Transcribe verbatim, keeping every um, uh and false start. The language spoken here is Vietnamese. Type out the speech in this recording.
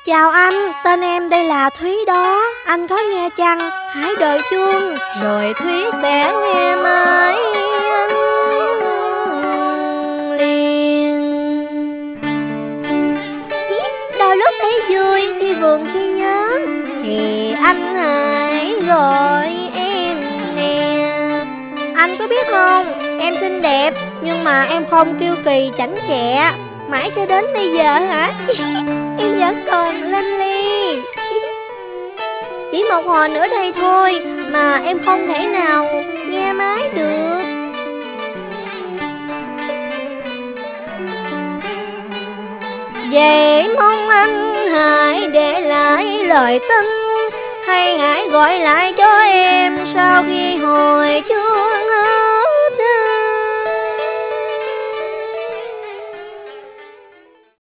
Chào anh, tên em đây là Thúy đó. Anh có nghe chăng? Hãy đợi chuông rồi Thúy sẽ nghe mãi anh liền. Đôi lúc thấy vui, khi buồn khi nhớ thì anh hãy gọi em nè. Anh có biết không, em xinh đẹp nhưng mà em không kiêu kỳ chảnh chẹ. Mãi cho đến bây giờ hả? Em vẫn còn lênh li. Chỉ một hồi nữa đây thôi mà em không thể nào nghe mãi được. Vậy mong anh hãy để lại lời tin, hay hãy gọi lại cho em sau khi hồi chuông